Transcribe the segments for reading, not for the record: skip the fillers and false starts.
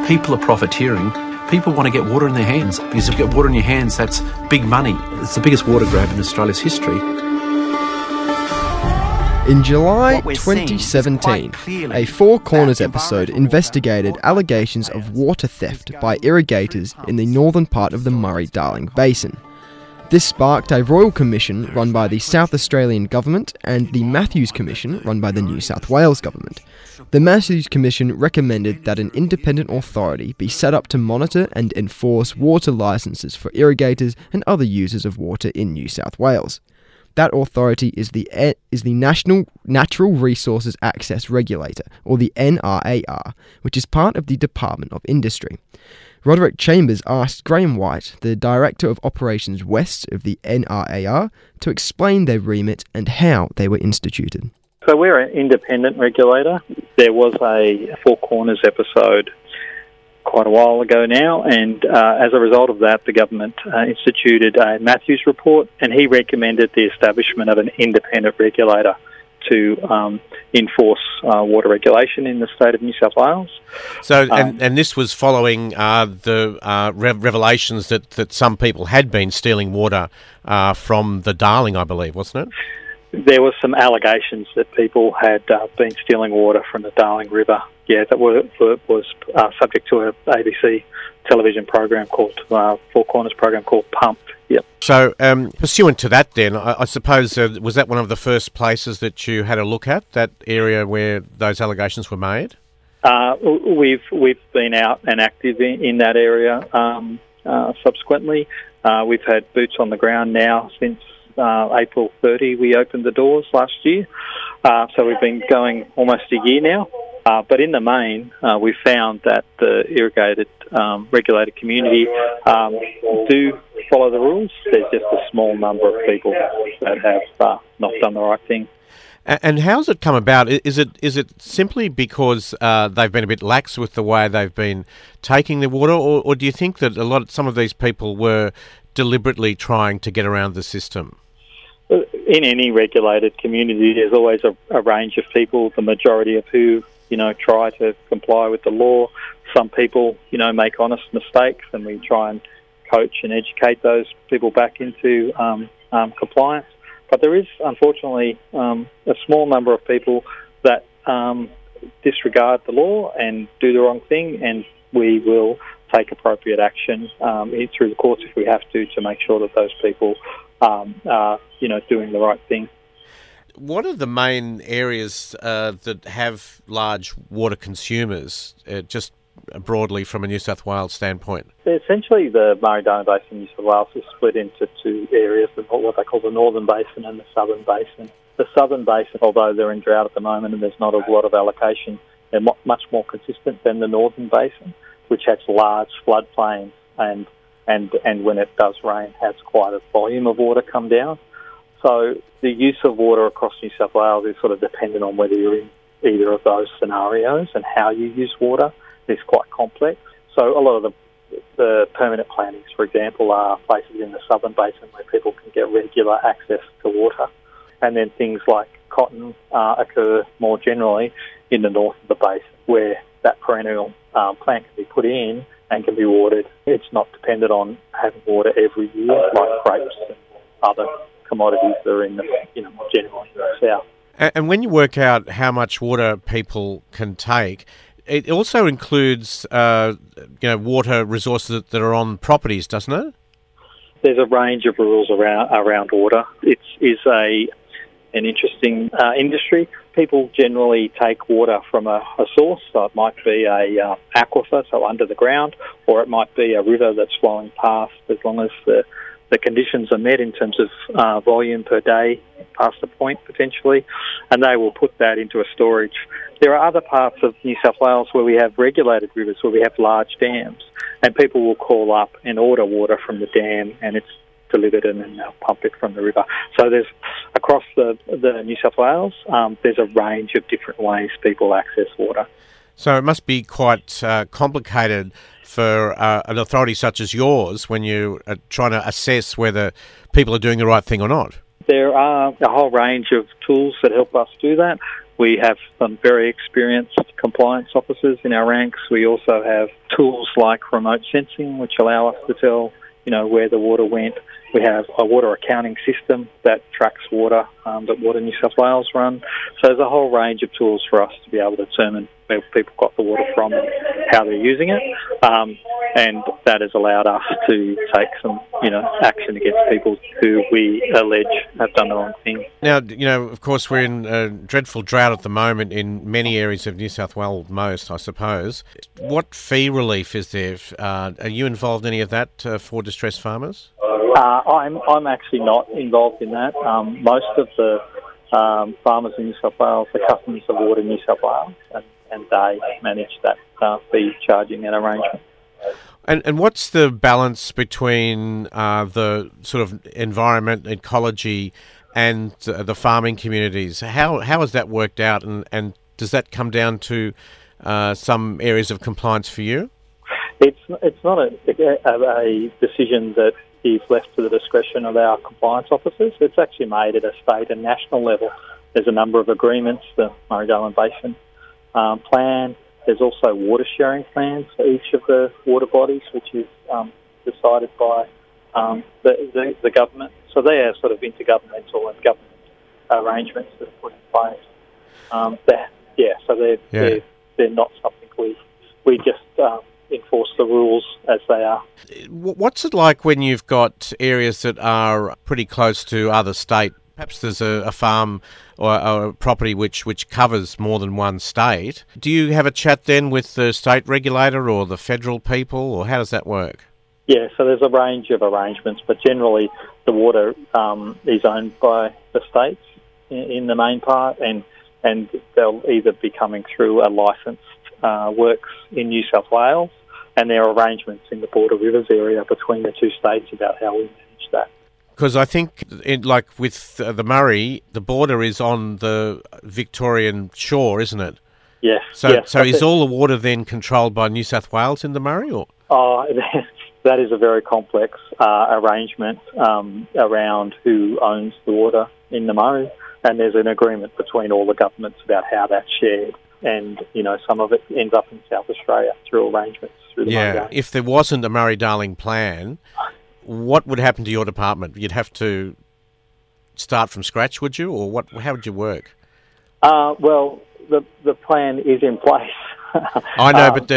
People are profiteering. People want to get water in their hands, because if you get water in your hands, that's big money. It's the biggest water grab in Australia's history. In July 2017, a Four Corners episode investigated allegations of water theft by irrigators in the northern part of the Murray-Darling Basin. This sparked a royal commission run by the South Australian Government and the Matthews Commission run by the New South Wales Government. The Matthews Commission recommended that an independent authority be set up to monitor and enforce water licences for irrigators and other users of water in New South Wales. That authority is the National Natural Resources Access Regulator, or the NRAR, which is part of the Department of Industry. Roderick Chambers asked Graham White, the Director of Operations West of the NRAR, to explain their remit and how they were instituted. So we're an independent regulator. There was a Four Corners episode quite a while ago now, and as a result of that, the government instituted a Matthews report, and he recommended the establishment of an independent regulator to enforce water regulation in the state of New South Wales. So, and this was following the revelations that some people had been stealing water from the Darling, I believe, wasn't it? There were some allegations that people had been stealing water from the Darling River. Yeah, that was subject to a ABC television program called Four Corners program called Pump. Yep. So, pursuant to that, then, I suppose was that one of the first places that you had a look at, that area where those allegations were made? We've been out and active in that area. Subsequently, we've had boots on the ground now since April 30. We opened the doors last year, so we've been going almost a year now. But in the main, we found that the irrigated regulated community do follow the rules. There's just a small number of people that have not done the right thing. And how's it come about? Is it simply because they've been a bit lax with the way they've been taking the water, or do you think that some of these people were deliberately trying to get around the system? In any regulated community, there's always a range of people, the majority of who try to comply with the law. Some people, make honest mistakes, and we try and coach and educate those people back into compliance. But there is, unfortunately, a small number of people that disregard the law and do the wrong thing, and we will take appropriate action through the courts if we have to make sure that those people are, doing the right thing. What are the main areas that have large water consumers, just broadly from a New South Wales standpoint? Essentially, the Murray-Darling Basin in New South Wales is split into two areas, what they call the Northern Basin and the Southern Basin. The Southern Basin, although they're in drought at the moment and there's not a lot of allocation, they're much more consistent than the Northern Basin, which has large floodplains and when it does rain, has quite a volume of water come down. So the use of water across New South Wales is sort of dependent on whether you're in either of those scenarios, and how you use water is quite complex. So a lot of the permanent plantings, for example, are places in the Southern Basin where people can get regular access to water. And then things like cotton occur more generally in the north of the basin, where that perennial plant can be put in and can be watered. It's not dependent on having water every year like grapes and other commodities that are in the, generally in the south. And when you work out how much water people can take, it also includes, water resources that are on properties, doesn't it? There's a range of rules around water. It is an interesting industry. People generally take water from a source, so it might be a aquifer, so under the ground, or it might be a river that's flowing past, as long as the conditions are met in terms of volume per day past a point potentially, and they will put that into a storage. There are other parts of New South Wales where we have regulated rivers, where we have large dams, and people will call up and order water from the dam, and it's delivered and then they'll pump it from the river. So there's, across the New South Wales, there's a range of different ways people access water. So it must be quite complicated for an authority such as yours when you are trying to assess whether people are doing the right thing or not. There are a whole range of tools that help us do that. We have some very experienced compliance officers in our ranks. We also have tools like remote sensing, which allow us to tell, where the water went. We have a water accounting system that tracks water that Water New South Wales run. So there's a whole range of tools for us to be able to determine where people got the water from and how they're using it. And that has allowed us to take some, action against people who we allege have done the wrong thing. Now, of course, we're in a dreadful drought at the moment in many areas of New South Wales, most, I suppose. What fee relief is there? Are you involved in any of that for distressed farmers? I'm actually not involved in that. Most of the farmers in New South Wales are customers of Water New South Wales, and they manage that fee charging and arrangement. And what's the balance between the sort of environment, ecology, and the farming communities? How has that worked out, and does that come down to some areas of compliance for you? It's not a decision that is left to the discretion of our compliance officers. It's actually made at a state and national level. There's a number of agreements, the Murray-Darling Basin plan. There's also water sharing plans for each of the water bodies, which is decided by the government. So they are sort of intergovernmental and government arrangements that are put in place. They're not something we just enforce the rules as they are. What's it like when you've got areas that are pretty close to other state? Perhaps there's a farm or a property which covers more than one state. Do you have a chat then with the state regulator or the federal people, or how does that work? Yeah, so there's a range of arrangements, but generally the water is owned by the states in the main part, and they'll either be coming through a licensed works in New South Wales, and there are arrangements in the Border Rivers area between the two states about how we manage that. Because I think, like with the Murray, the border is on the Victorian shore, isn't it? Yes. So is all the water then controlled by New South Wales in the Murray, or? That is a very complex arrangement around who owns the water in the Murray, and there's an agreement between all the governments about how that's shared. And, some of it ends up in South Australia through arrangements through the Murray. If there wasn't a Murray-Darling plan, what would happen to your department? You'd have to start from scratch, would you, or how would you work? Well, the plan is in place. I know, but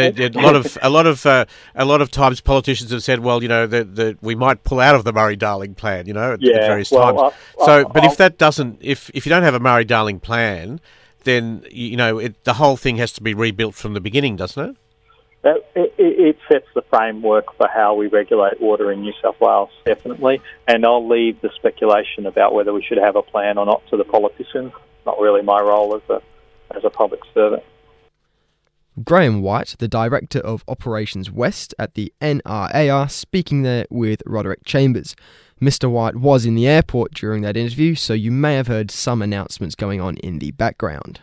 a lot of times politicians have said, well, we might pull out of the Murray-Darling plan, at various times. If you don't have a Murray-Darling plan, then the whole thing has to be rebuilt from the beginning, doesn't it? It sets the framework for how we regulate water in New South Wales, definitely. And I'll leave the speculation about whether we should have a plan or not to the politicians. It's not really my role as a public servant. Graham White, the Director of Operations West at the NRAR, speaking there with Roderick Chambers. Mr. White was in the airport during that interview, so you may have heard some announcements going on in the background.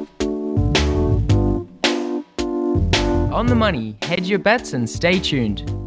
On the money, hedge your bets and stay tuned.